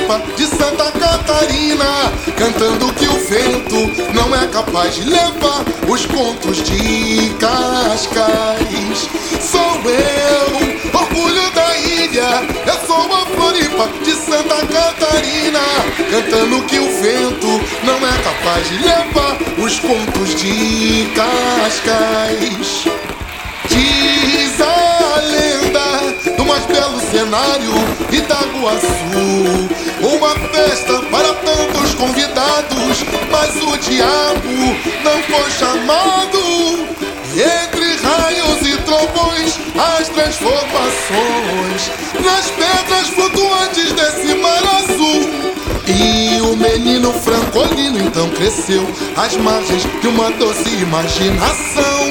Floripa de Santa Catarina, cantando que o vento não é capaz de levar os contos de Cascais. Sou eu, orgulho da ilha, eu sou a Floripa de Santa Catarina, cantando que o vento não é capaz de levar os contos de Cascais. Diz a lenda do mais belo cenário Itaguaçu, uma festa para tantos convidados, mas o diabo não foi chamado. Entre raios e trovões, as transformações nas pedras flutuantes desse mar azul. E o menino francolino então cresceu às margens de uma doce imaginação.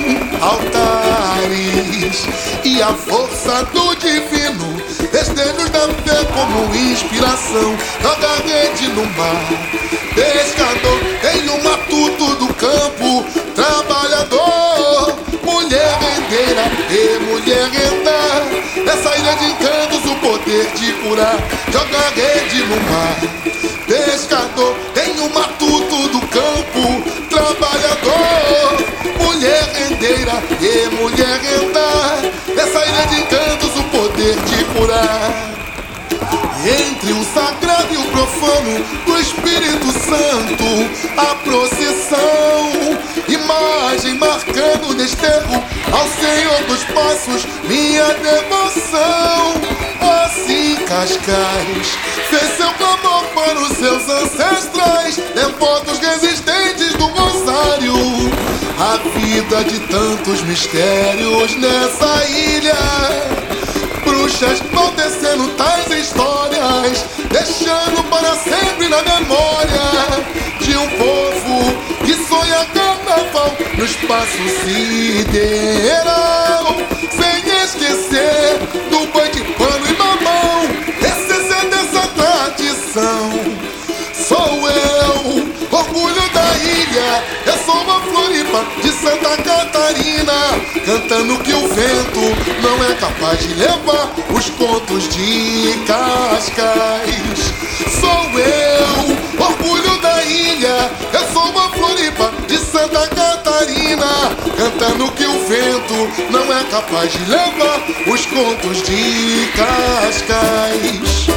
Altares e a força do divino, desterros da fé como inspiração. Joga rede no mar, pescador em um matuto do campo, trabalhador, mulher rendeira e mulher renda. Nessa ilha de encantos o poder de curar. Joga rede no mar, pescador em um matuto do campo, trabalhador, mulher rendeira e mulher renda. Nessa ilha de encantos o poder de curar. Entre o sagrado e o profano do Espírito Santo, a procissão, imagem marcando o desterro ao Senhor dos Passos, minha devoção. Assim Cascais fez seu clamor para os seus ancestrais, devotos resistentes do rosário. A vida de tantos mistérios nessa ilha, bruxas vão tecendo tais histórias, deixando para sempre na memória de um povo que sonha carnaval no espaço sideral, sem esquecer do boi de pano e mamão, essência dessa tradição. Sou eu, orgulho da ilha, eu sou uma Floripa de Santa Catarina, cantando que o vento não é capaz de levar os contos de Cascais. Sou eu, orgulho da ilha, eu sou uma Floripa de Santa Catarina, cantando que o vento não é capaz de levar os contos de Cascais.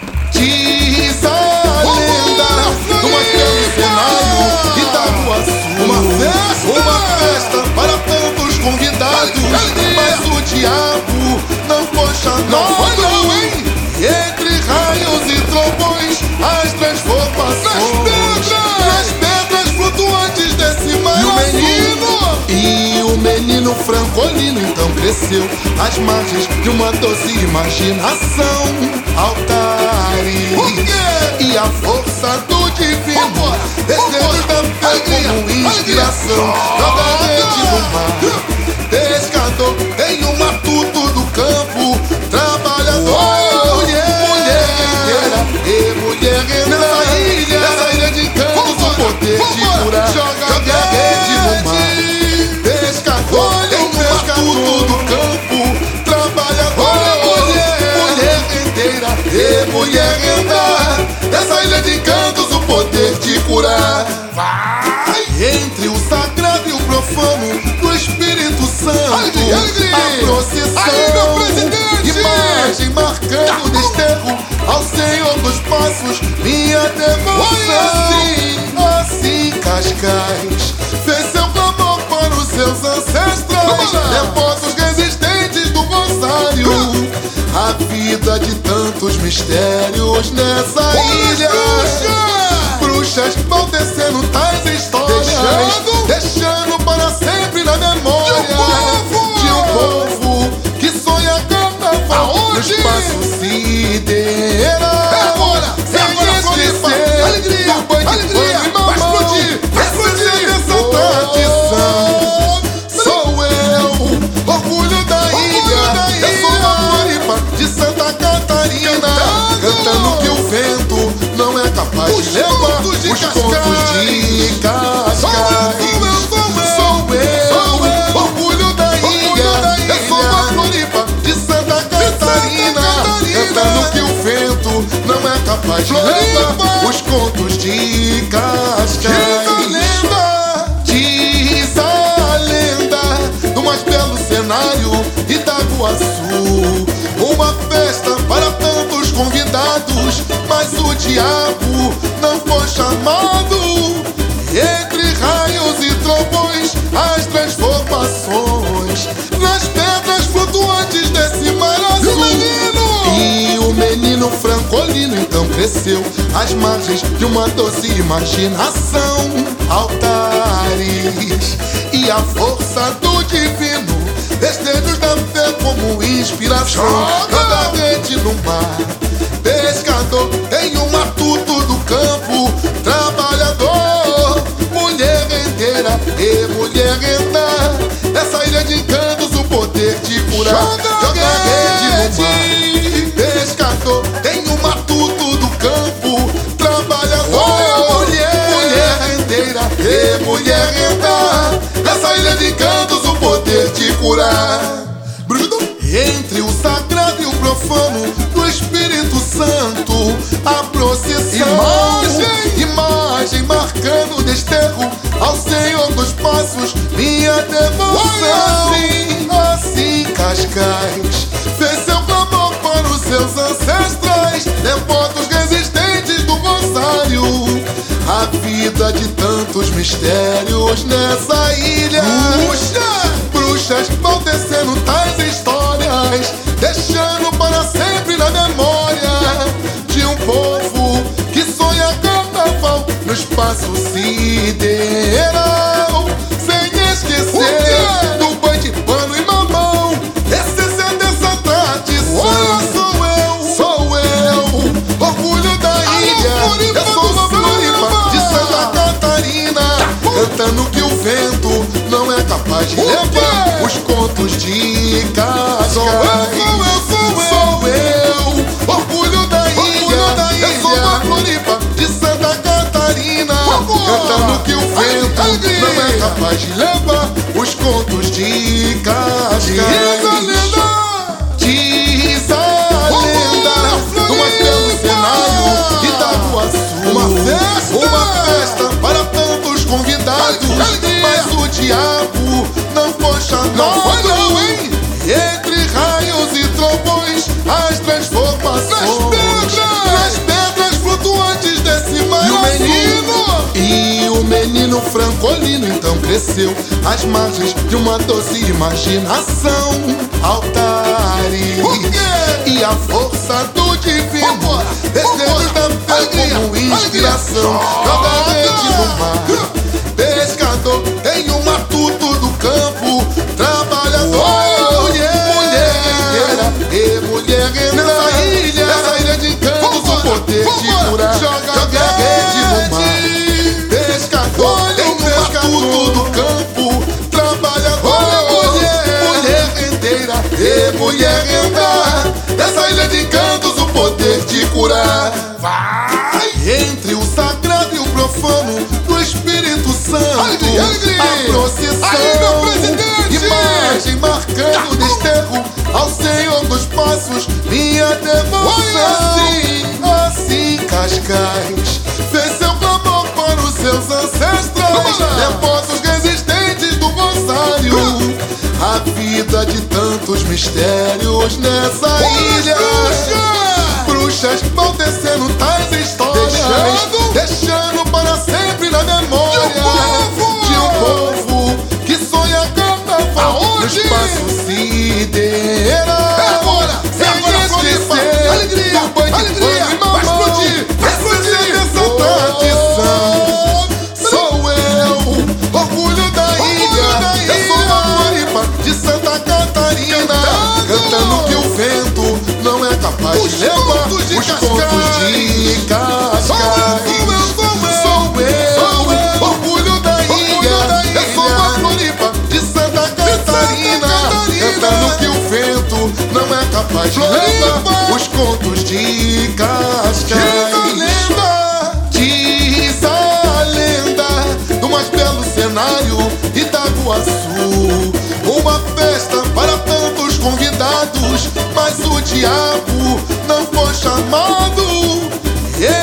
Diz a lenda do mais belo cenário Itaguaçu, uma festa para tantos convidados, mas o diabo não foi chamado. Entre raios e trovões, as transformações nas pedras flutuantes desse mar azul. E o menino francolino então cresceu às margens de uma doce imaginação. Altares e a força do divino, desterros da fé como inspiração. Joga rede no mar, pescador em um matuto do campo, trabalhador, mulher rendeira e mulher renda. Nessa ilha de encantos o poder de curar. Joga rede no mar, pescador em um matuto do campo, trabalhador, mulher rendeira e mulher renda. Nessa ilha de encantos o poder de curar. Entre o sagrado e o profano do Espírito Santo, a procissão, imagem marcando o desterro ao Senhor dos Passos, minha devoção. Assim Cascais fez seu clamor para os seus ancestrais, devotos resistentes do rosário. A vida de tantos mistérios nessa ilha, bruxas vão tecendo tais histórias, deixando para sempre na memória de um povo que sonha carnaval no espaço sideral. Sem esquecer do boi de pano e mamão, essência dessa tradição. Sou eu, orgulho da ilha, eu sou uma Floripa de Santa Catarina, cantando que o vento não é capaz de levar os contos de Cascais. Sou eu, orgulho da ilha, eu sou uma Floripa de Santa Catarina, cantando que o vento não é capaz capaz de levar os contos de Cascais. Diz a lenda do mais belo cenário Itaguaçu, uma festa para tantos convidados, mas o diabo não foi chamado. Entre raios e trovões, as transformações nas pedras flutuantes desse mar azul. E o menino francolino então cresceu às margens de uma doce imaginação. Altares e a força do divino, desterros da fé como inspiração. Joga rede no mar, pescador em um matuto do campo, trabalhador, mulher rendeira e mulher renda. Essa ilha de encantos, o poder de curar. Joga rede no mar, pescador em um matuto do campo, trabalhador, mulher rendeira e mulher renda. Essa ilha de encantos, o poder de curar. Entre o sagrado e o profano do Espírito Santo, a procissão, imagem marcando o desterro ao Senhor dos Passos, minha devoção. Assim Cascais fez seu clamor para os seus ancestrais, devotos resistentes do rosário. A vida de tantos mistérios nessa ilha. Bruxas vão tecendo tais histórias, deixando para sempre na memória de um povo que sonha carnaval no espaço sideral. Sem esquecer do boi de pano e mamão, essência dessa tradição. Sou eu, orgulho da ilha. Eu sou uma Floripa de Santa Catarina, cantando que o vento não é capaz de levar os contos de Cascais. Sou eu, orgulho da ilha. Eu sou uma Floripa de Santa Catarina, cantando que o vento não é capaz de levar os contos de Cascais. Diz a lenda do mais belo cenário Itaguaçu, uma festa para tantos convidados, mas o diabo não foi chamado. Entre raios e trovões, as transformações nas pedras flutuantes desse mar azul. E o menino francolino então cresceu às margens de uma doce imaginação. Altares e a força do divino, desterros da fé como inspiração. Joga rede no mar, pescador em um matuto do campo, trabalhador, mulher rendeira e mulher renda. Nessa ilha de encantos, o poder de curar. Joga rede no mar, pescador em um matuto do campo, trabalhador, mulher rendeira e mulher renda. Nessa ilha de encantos, o poder de curar. Entre o sagrado e o profano do Espírito Santo, a procissão, imagem marcando o desterro ao Senhor dos Passos, minha devoção. Assim Cascais fez seu clamor para os seus ancestrais, devotos resistentes do rosário. A vida de tantos mistérios nessa ilha. Bruxas vão tecendo tais histórias, deixando para sempre na memória de um povo que sonha carnaval no espaço sideral. Sem esquecer do boi de pano e mamão, essência dessa tradição. Sou eu, orgulho da ilha. Eu sou uma Floripa de Santa Catarina, cantando que o vento não é capaz de levar os contos de Cascais. Sou eu, orgulho da ilha. Eu sou uma Floripa de Santa Catarina, cantando que o vento não é capaz de levar os contos de Cascais. Diz a lenda do mais belo cenário Itaguaçu, uma festa para tantos convidados, mas o diabo não foi chamado.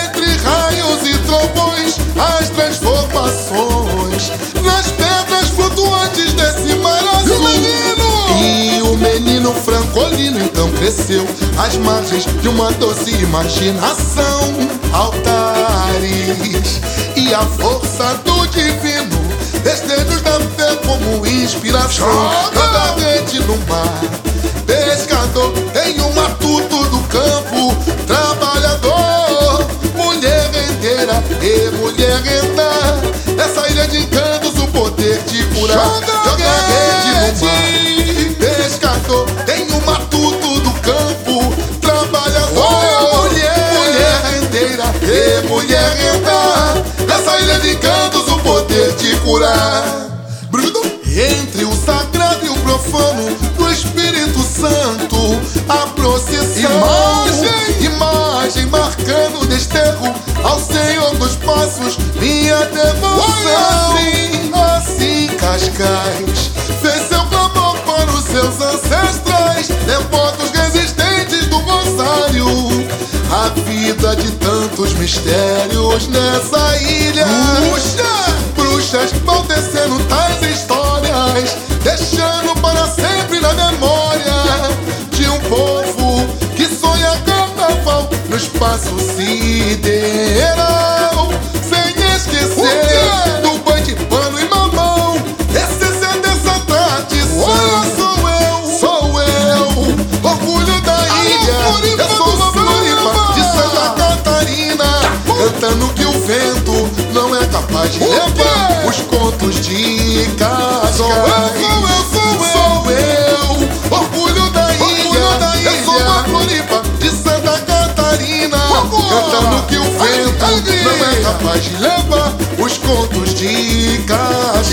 cresceu às margens de uma doce imaginação. Altares e a força do divino, desejos da fé como inspiração. Joga rede no mar, pescador em um matuto do campo, trabalhador, mulher rendeira e mulher renda. Nessa ilha de encantos o poder de curar. Joga rede no mar, pescador em um matuto do campo, trabalhador, mulher rendeira e mulher renda. Nessa ilha de encantos o poder de curar. Entre o sagrado e o profano do Espírito Santo, a procissão, imagem marcando o desterro ao Senhor dos passos, minha devoção. Assim Cascais fez seu clamor para os seus ancestrais, devotos resistentes do rosário. A vida de tantos mistérios nessa ilha. Bruxas vão tecendo tais histórias, deixando para sempre na memória de um povo que sonha carnaval no espaço sideral. Sem esquecer do banho de pano e mamão, essência dessa tradição. Sou eu, orgulho da ilha. Eu sou uma Floripa de Santa Catarina, cantando que o vento não é capaz de levar os contos de Cascais. Sou eu, orgulho da ilha. Eu sou uma Floripa de Santa Catarina, cantando que o vento não é capaz de levar os contos de Cascais.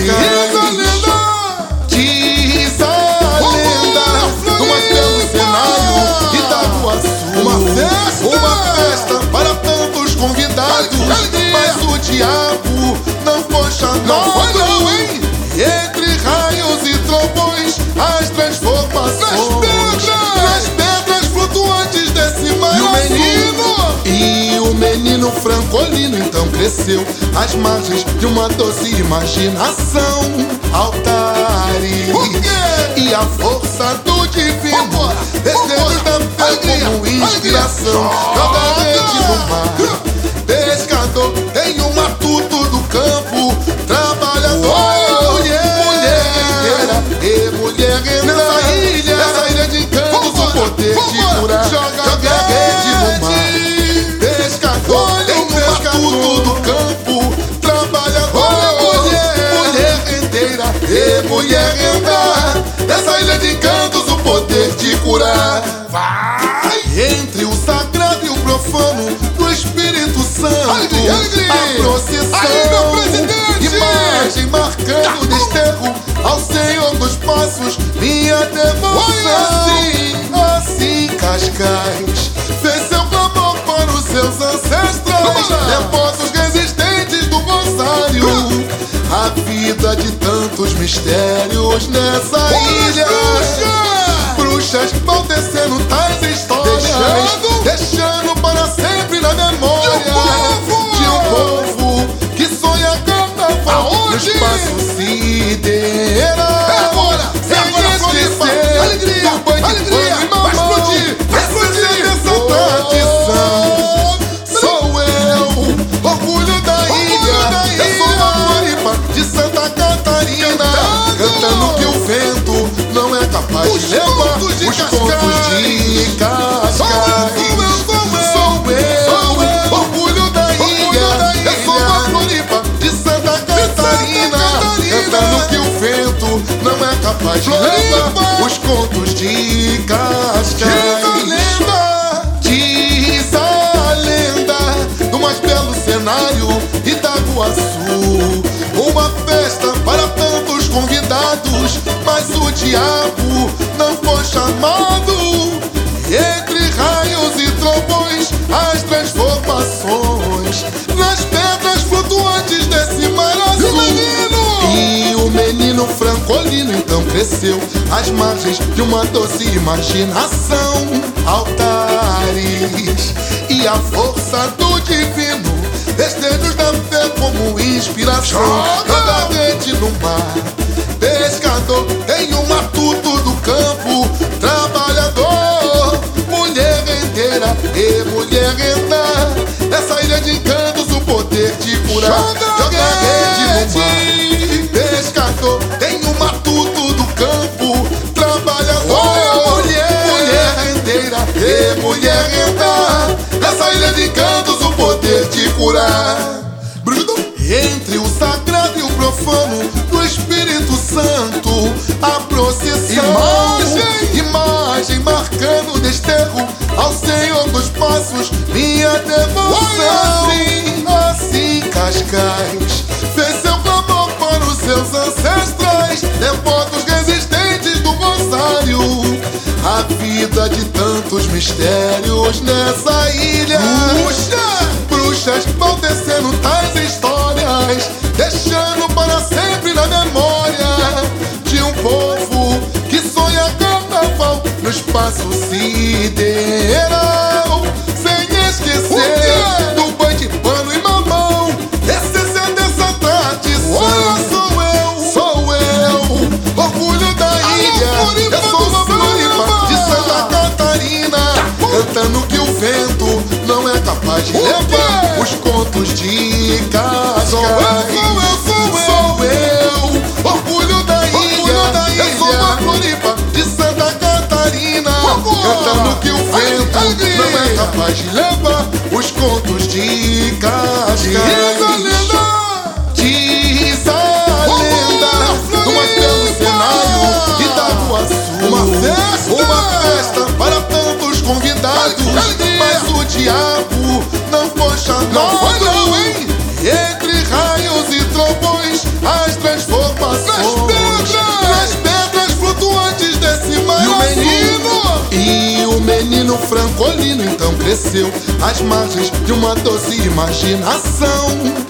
Diz a lenda, no mais belo cenário de Itaguaçu, uma festa para tantos convidados, mas o diabo não foi chamado. Entre raios e trovões, as transformações nas pedras flutuantes desse mar azul. E o menino francolino então cresceu às margens de uma doce imaginação. Altares e a força do divino, desejos da fé como inspiração. Joga rede no mar, pescador em um matuto do campo, trabalhador, mulher rendeira e mulher renda. Nessa ilha de encantos o poder de curar. Joga rede no mar, pescador em um matuto do campo, trabalhador, mulher rendeira e mulher renda. Nessa ilha de encantos o poder de curar. Entre o sagrado e o profano do Espírito Santo, a procissão, imagem marcando o desterro ao Senhor dos passos, minha devoção. Assim Cascais fez seu clamor para os seus ancestrais, devotos resistentes do rosário. A vida de tantos mistérios nessa ilha. Bruxas vão tecendo tais histórias, deixando para sempre na memória de um povo que sonha carnaval no espaço sideral. Sem esquecer do banho de pano e mamão, essência dessa tradição. Sou eu, orgulho da ilha. Eu sou uma Floripa de Santa Catarina, cantando que o vento não é capaz de levar os contos de Cascais. Sou eu, orgulho da ilha. Eu sou uma Floripa de Santa Catarina, cantando que o vento não é capaz de levar os contos de Cascais. Diz a lenda, no mais belo cenário Itaguaçu, uma festa para tantos convidados, mas o diabo não foi chamado. Entre raios e trovões, as transformações nas pedras flutuantes desse mar azul. E o menino francolino então cresceu às margens de uma doce imaginação. Altares e a força do divino, desejos da fé como inspiração. Joga rede no mar, pescador em um matuto do campo, trabalhador, renda. Nessa ilha de encantos o poder de curar. Joga rede no mar. Pescador, tem o matuto do campo. Trabalhador, mulher rendeira e mulher renda. Nessa ilha de encantos o poder de curar. Entre o sagrado e o profano do Espírito Santo, a procissão, imagem marcando o desterro ao Senhor dos Passos, minha devoção. Assim Cascais fez seu clamor para os seus ancestrais, devotos resistentes do rosário. A vida de tantos mistérios nessa ilha. Bruxas vão tecendo tais histórias, deixando para sempre na memória de um povo que sonha carnaval no espaço sideral. Sem esquecer do boi de pano e mamão, essência dessa tradição. Sou eu, orgulho da ilha. Eu sou uma Floripa de Santa Catarina, cantando que o vento não é capaz de levar os contos de Cascais. Sou eu, orgulho da ilha. Eu sou uma Floripa de Santa Catarina, cantando que o vento não é capaz de levar os contos de Cascais. Diz a lenda do mais belo cenário Itaguaçu. Uma festa para tantos convidados, mas o diabo não foi chamado. Entre raios e trovões, as transformações nas pedras flutuantes desse mar azul. E o menino francolino então cresceu às margens de uma doce imaginação.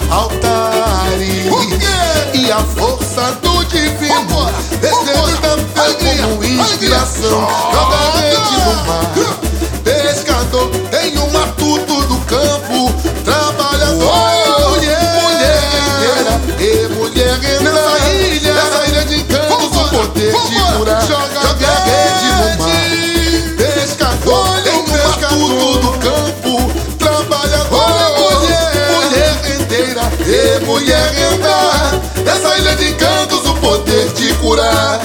Altares e a força do divino, desejos da fé como inspiração. Joga rede no mar. Pescador, tem um matuto do campo. Trabalhador, mulher rendeira e mulher renda. Nessa ilha de encantos o poder de curar. Joga rede no mar. Pescador, tem um matuto do campo. Trabalhador, mulher rendeira e mulher renda. Nessa ilha de encantos o poder de curar.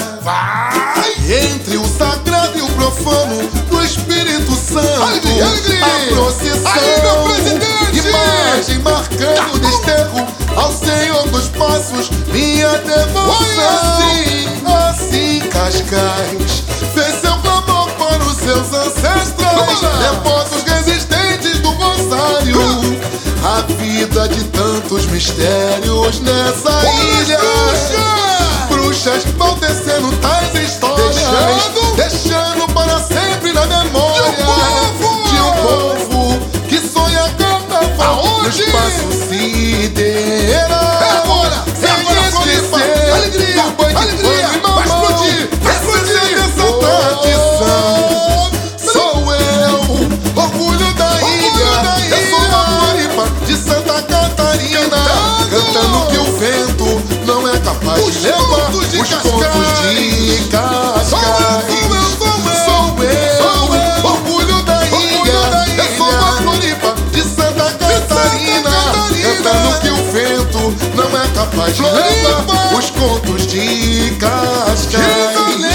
Entre o sagrado e o profano do Espírito Santo, a procissão, imagem marcando o desterro ao Senhor dos Passos, minha devoção. Assim Cascais fez seu clamor para os seus ancestrais, devotos resistentes do rosário. A vida de tantos mistérios nessa ilha. Bruxas vão tecendo tais histórias, deixando para sempre na memória de um povo que sonha carnaval no espaço sideral. Sem esquecer do boi de pano e mamão, essência dessa tradição. Sou eu, orgulho da ilha. Eu sou uma Floripa de Santa Catarina, cantando que o vento não é capaz de levar os contos de Cascais. Sou eu, orgulho da ilha. Eu sou uma Floripa de Santa Catarina, cantando que o vento não é capaz de levar os contos de Cascais.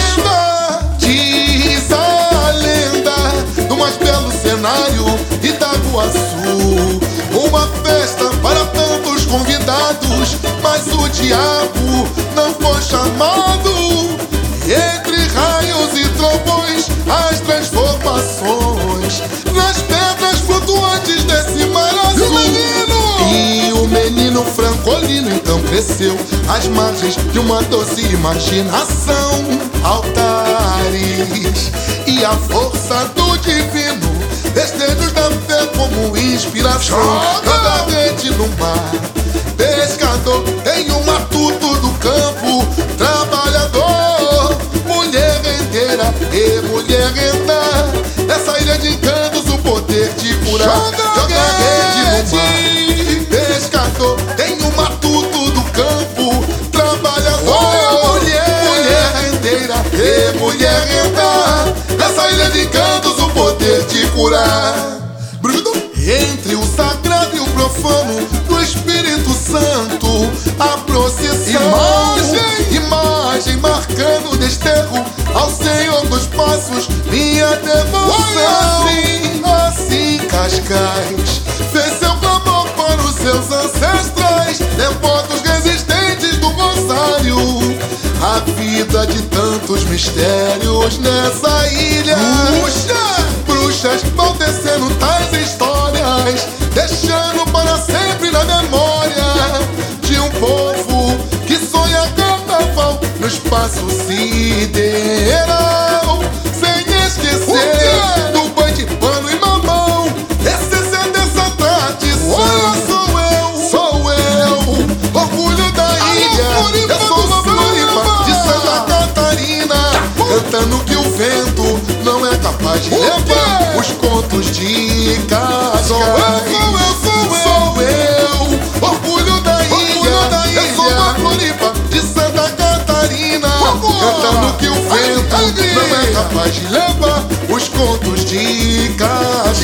Diz a lenda do mais belo cenário Itaguaçu. Uma festa para tantos convidados, mas o diabo não foi chamado. Entre raios e trovões, as transformações nas pedras flutuantes desse mar azul. E o menino francolino então cresceu às margens de uma doce imaginação. Altares e a força do divino, desejos da fé como inspiração. Joga rede no mar. Pescador, tem um matuto do campo. Trabalhador, mulher rendeira e mulher renda. Nessa ilha de encantos o poder de curar. Joga rede no mar. Pescador, tem um matuto do campo. Trabalhador, mulher rendeira e mulher renda. Nessa ilha de encantos o poder de curar. sagrado e o profano do Espírito Santo, a procissão, imagem marcando o desterro ao Senhor dos Passos, minha devoção. Assim Cascais fez seu clamor para os seus ancestrais, devotos resistentes do rosário. A vida de tantos mistérios nessa ilha. Bruxas vão tecendo tais histórias, deixando para sempre na memória de um povo que sonha carnaval no espaço sideral. Sem esquecer do boi de pano e mamão, essência dessa tradição. Sou eu, orgulho da ilha. Eu sou uma Floripa de Santa Catarina, cantando que o vento não é capaz de levar os contos de Cascais. Sou eu, orgulho da ilha. Eu sou uma Floripa de Santa Catarina, cantando que o vento não é capaz de levar os contos de Cascais.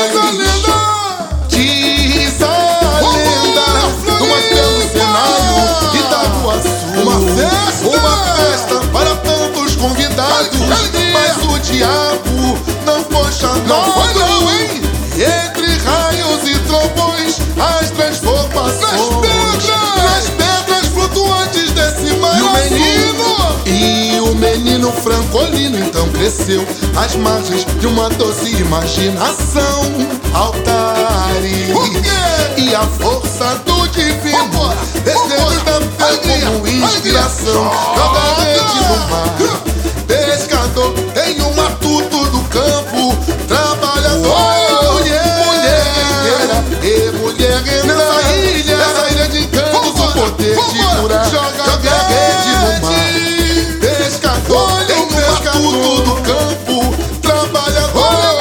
Diz a lenda, numa belo cenário Itaguaçu, uma festa para tantos convidados, mas o diabo não foi chamado. Entre raios e trovões, as transformações nas pedras flutuantes desse mar azul. E o menino francolino então cresceu às margens de uma doce imaginação. Altares e a força do divino, desejos da fé como inspiração. Joga rede no mar, pescador em um matuto do campo, trabalhador, mulher guerreira nessa ilha de encantos, o poder de curar. Joga rede no mar, pescador em um matuto do campo, trabalhador,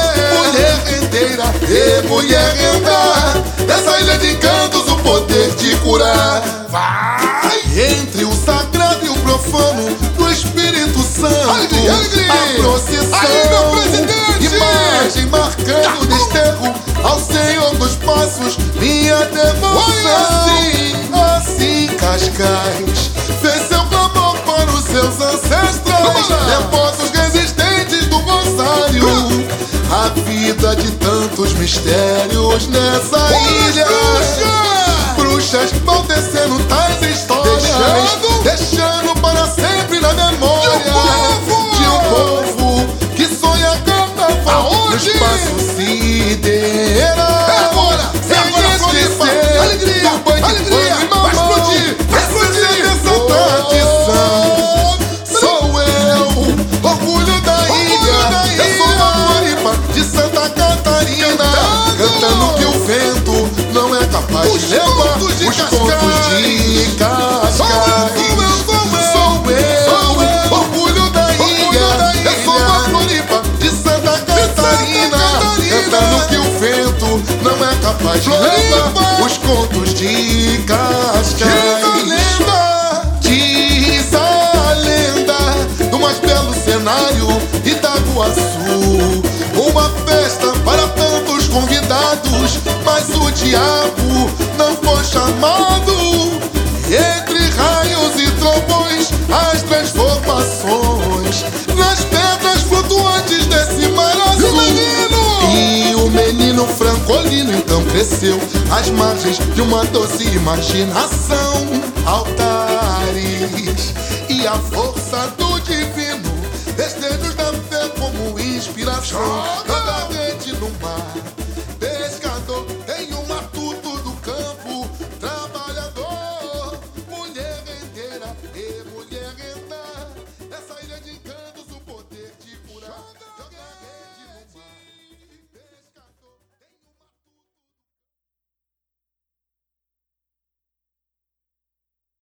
mulher guerreira nessa ilha de encantos, o poder de curar. Vai! Entre o sagrado e o profano do Espírito Santo, a procissão, imagem marcando o desterro ao Senhor dos Passos, minha devoção. Assim Cascais fez seu clamor para os seus ancestrais, devotos resistentes do rosário. A vida de tantos mistérios nessa ilha. Bruxas vão tecendo tais histórias, deixando para sempre na memória de um povo que sonha carnaval no espaço sideral. Sem esquecer do boi de pano e mamão, essência dessa tradição. Sou eu, orgulho da ilha. Eu sou uma Floripa de Santa Catarina, cantando que o vento não é capaz de levar os contos de Cascais. Sou eu, orgulho da ilha. Eu sou uma Floripa de Santa Catarina, cantando que o vento não é capaz de levar os contos de Cascais. Diz a lenda, do mais belo cenário Itaguaçu, uma festa para tantos convidados, mas o diabo não foi chamado. Entre raios e trovões, as transformações nas pedras flutuantes desse mar azul. E o menino francolino então cresceu às margens de uma doce imaginação. Altares e a força